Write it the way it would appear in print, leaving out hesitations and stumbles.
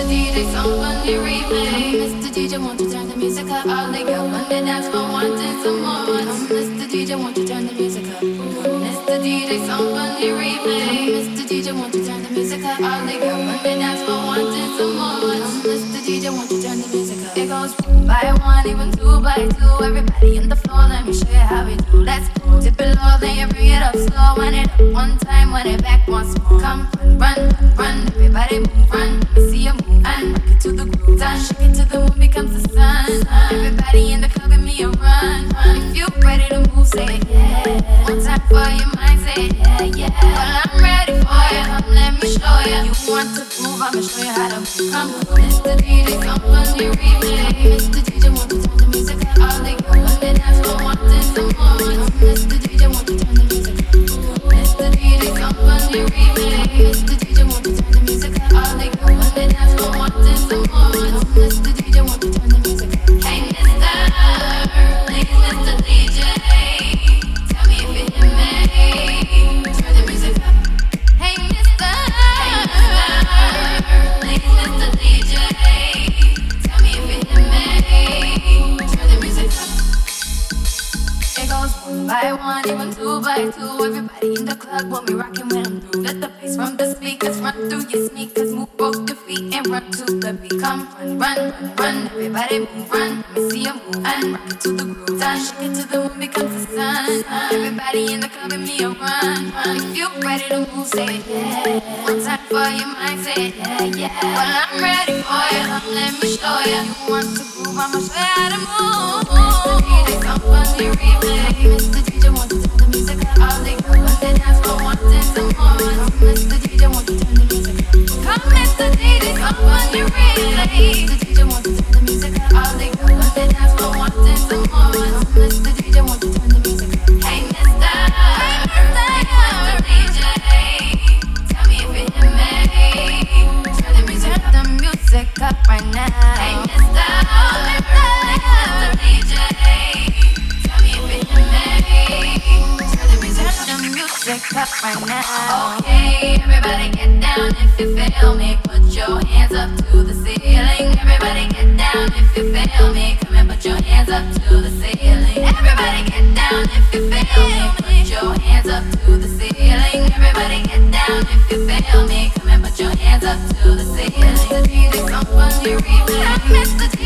DJ, somebody replay. Mr. DJ, won't you turn the music up? All the girls on the dance floor wanting some more. Mr. DJ, won't you turn the music up? Mr. DJ, somebody replay. Mr. DJ, won't you turn the music up? All the girls on the dance floor wanting some more. Mr. DJ, won't you turn the music up? It goes 1 by 1, even 2 by 2. Everybody in the floor, let me show you how we do. Let's go. Dip it low, then you bring it up slow. Wind it up one time, wind it back once more. Come run, run, everybody move, run. Let me see you move and rock it to the groove. Done, shake it to the moon becomes the sun. Everybody in the club, give me a run. If you're ready to move, say it, yeah. One time for your mind, say it, yeah, yeah. Well, I'm ready for you, come let me show you. You want to move, I'ma show you how to move. Come on, Mr. DJ, come on the replay. Mr. DJ, want to turn the music up? All they go on the dance floor, wanting some more. Mr. DJ, want to turn the music up? Mr. DJ, come on the replay. Mr. DJ, want to turn the music up? All they go on the dance floor, wanting some more. Mr. DJ, want to turn the music up? Hey, Mr. Please, Mr. DJ, tell me if you hear me. Turn the music up. Hey, Mr. Please, Mr. DJ, tell me if you hear me. Turn the music up. It goes 1 by 1, even 2 by 2. Everybody in the club want me rocking when I'm through. Let the bass from the speakers run through your sneakers. Move both your feet and run to the beat. Come run, run, run, run. Everybody move, run. Let me see you move and rock it to the groove. Done, shake it to the moon becomes the sun. Everybody in the club give me a run. If you're ready to move, say it, yeah. One time for your mind, say it, yeah, yeah. Well, I'm ready for you, come let me show you. You want to groove, I'ma show you how to move. Mr. DJ, come on the replay. Mr. DJ, want to turn the music up? All they go on the dance floor, wanting some more. Mr. DJ, want to turn the music up? Come, Mr. DJ, come on the replay. Mr. DJ, want to turn the music up? All they go on the dance floor, wanting some more. Mr. DJ, want to turn the music up? Hey, Mr. DJ, tell me if you hear me. Turn the music up right now. Hey, Mr. DJ, tell me if you hear me. Turn the music up right now. Okay, everybody get down if you feel me. Put your hands up to the ceiling. Everybody get down if you feel me. Come and put your hands up to the ceiling. Everybody get down if you feel me. Put your hands up to the ceiling. Everybody get down if you feel me. Come and put your hands up to the ceiling. Mr. DJ, come on the replay. Mr.